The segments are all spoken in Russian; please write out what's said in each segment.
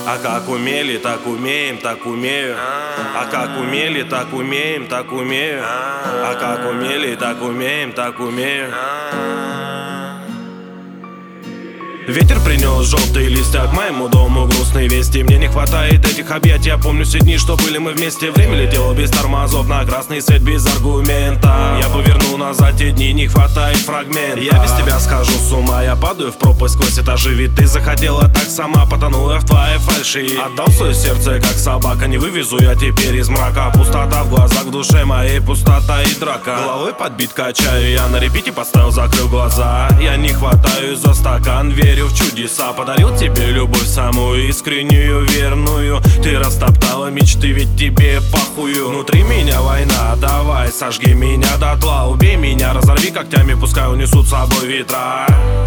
А как умели, так умеем, так умею. А как умели, так умеем, так умею. А как умели, так умеем, так умею. Ветер принес желтые листья к моему дому, грустные вести. Мне не хватает этих объятий. Я помню все дни, что были мы вместе. Время летело без тормозов, на красный свет без аргумента. Я поверну назад те дни, не хватает фрагмента. Я без тебя схожу с ума, я падаю в пропасть сквозь этажи. Ведь ты захотела так сама, потонула в твоей фальши. Отдал свое сердце, как собака, не вывезу я теперь из мрака. Пустота в глазах, в душе моей пустота и драка. Головой подбит качаю, я на репите поставил, закрыл глаза. Я не хватаюсь за стакан, верю в чудеса. Подарил тебе любовь самую искреннюю, верную. Ты растоптала мечты, ведь тебе похую. Внутри меня война, давай сожги меня дотла. Убей меня, разорви когтями, пускай унесут с собой ветра.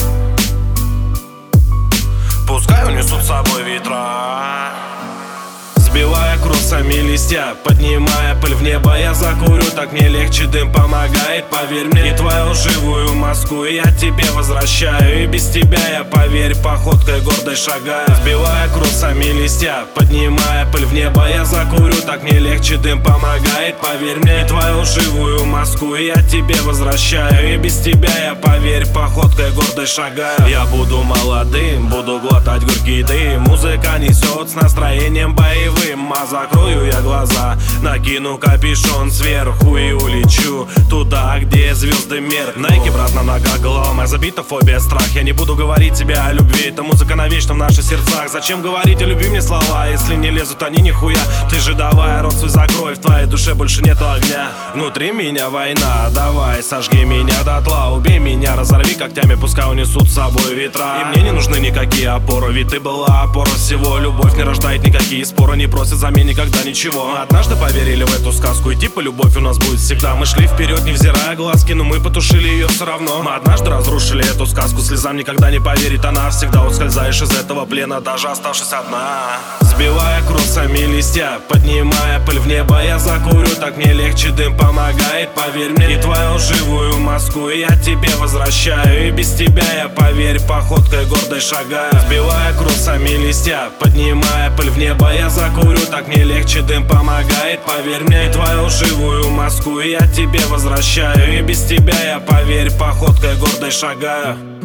Пускай унесут с собой ветра. Сбивая кросами листья, поднимая пыль в небо, я закурю, так мне легче, дым помогает, поверь мне. И твою живую Москву я тебе возвращаю. И без тебя я, поверь, походкой гордой шагаю. Сбивая кросами листья, поднимая пыль в небо, я закурю, так мне легче, дым помогает, поверь мне. И твою живую Москву я тебе возвращаю. И без тебя я, поверь, походкой гордой шагаю. Я буду молодым, буду глотать горький дым. Музыка несет с настроением боевым. А закрою я глаза, накину капюшон сверху и улечу туда, где звезды меркнут. Найки, брат, на ногах, голова моя забита, фобия, страх. Я не буду говорить тебе о любви, это музыка навечно в наших сердцах. Зачем говорить о любви мне слова, если не лезут они нихуя? Ты же давай рот свой закрой, в твоей душе больше нету огня. Внутри меня война, давай сожги меня дотла. Убей меня, разорви когтями, пускай унесут с собой ветра. И мне не нужны никакие опоры, ведь ты была опора всего. Любовь не рождает никакие споры, не просит взамен никогда ничего. Мы однажды поверили в эту сказку, и типа любовь у нас будет всегда. Мы шли вперед, невзирая глазки, но мы потушили ее все равно. Мы однажды разрушили эту сказку, слезам никогда не поверит она. Всегда ускользаешь из этого плена, даже оставшись одна. Сбивая кросами листья, поднимая пыль в небо, я закурю, так мне легче, дым помогает, поверь мне. И твою живую Москву я тебе возвращаю. И без тебя я, поверь, походкой гордой шагаю. Сбивая кросами листья, поднимая пыль в небо, я закурю, так мне легче, дым помогает, поверь мне. И твою живую Москву я тебе возвращаю. И без тебя я, поверь, походкой гордой шагаю.